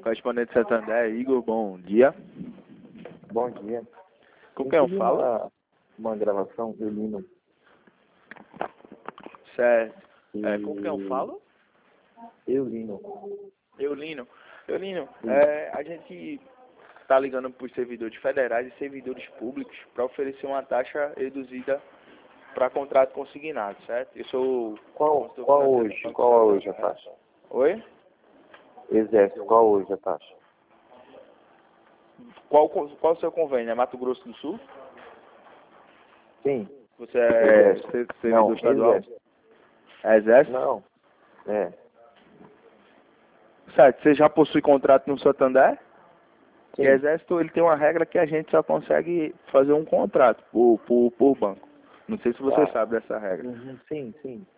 Correspondente Santander, Igor, bom dia. Bom dia. Com quem eu falo? Uma gravação, Eulino. Certo. Com quem eu falo? Eulino. Eulino. A gente está ligando para os servidores federais e servidores públicos para oferecer uma taxa reduzida para contrato consignado, certo? Eu sou... Qual hoje a taxa? Oi? Exército, qual hoje a taxa? Qual o seu convênio? É Mato Grosso do Sul? Sim. Você é servidor estadual? Exército. É Exército? Não. Certo. Você já possui contrato no Santander? Sim. E Exército, ele tem uma regra que a gente só consegue fazer um contrato por banco. Não sei se você sabe dessa regra. Sim.